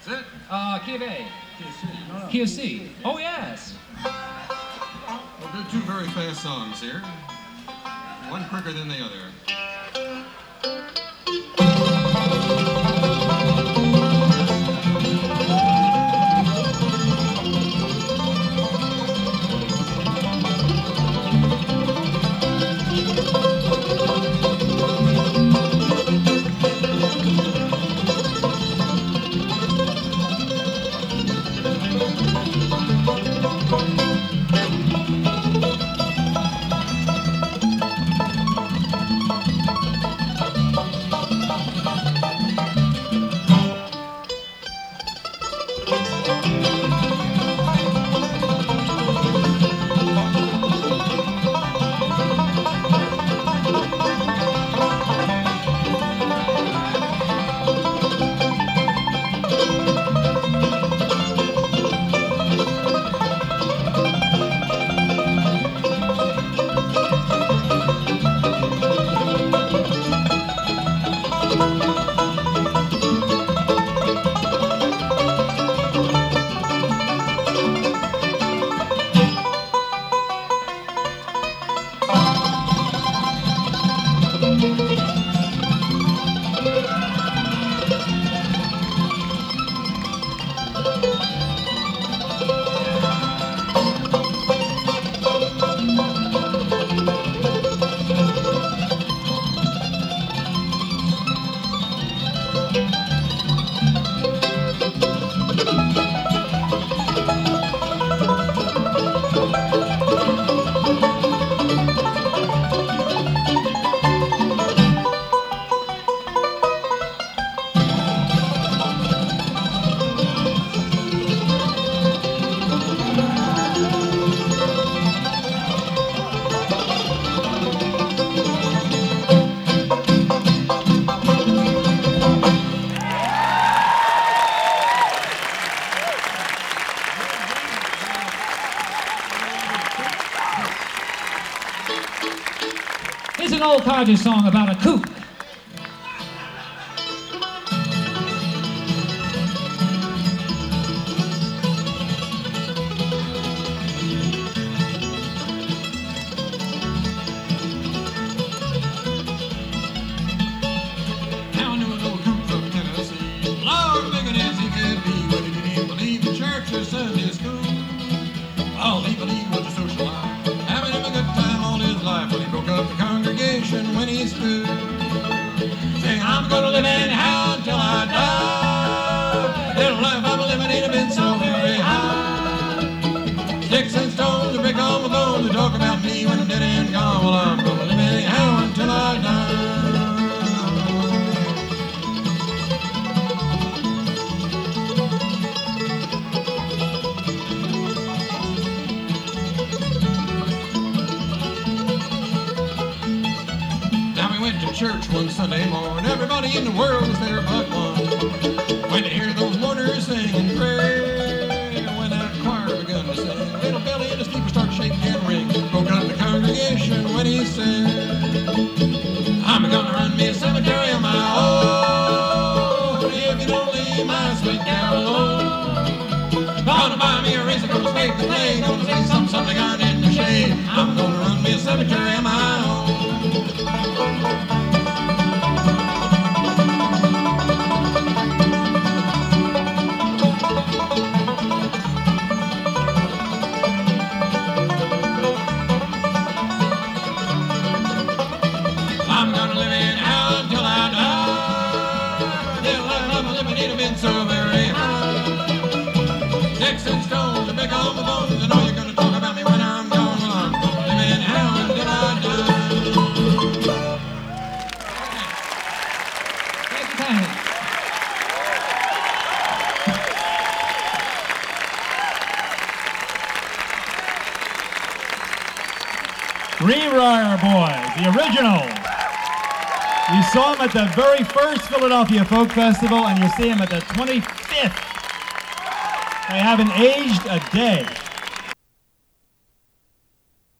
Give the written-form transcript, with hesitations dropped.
That's it? Key of A. QC. Key of C. Oh, yes. We'll do two very fast songs here. One quicker than the other. Here's an old codger song about a coot. Now I knew an old coot from Tennessee. Lord, big it as he could be, but he didn't believe the church or Sunday school. All he believed was a social life, having him a good time all his life. When he broke up the congregation when he stood, saying, I'm gonna live anyhow until I die. Little life I'm living ain't been so very high. Sticks and stones, a brick on my bones, they talk about me when I'm dead and gone. Well, I'm gonna live anyhow until I die. Church one Sunday morning, everybody in the world was there but one. When to hear those mourners sing and pray, when that choir begun to sing, little belly in the steeple started shaking and ring. Broke up the congregation when he said, I'm gonna run me a cemetery on my own. If you don't leave my sweet gal alone, gonna buy me a razor, gonna scrape the blade, gonna say something on in the shade. I'm gonna run me a cemetery on my own. So very high. Sticks and stones, a big on the bones. I know you're gonna talk about me when I'm gone. Well, I'm gonna live anyhow until I die. Thank you kindly. Greenbrier Boys, the original. You saw them at the very first Philadelphia Folk Festival, and you see them at the 25th. They haven't aged a day.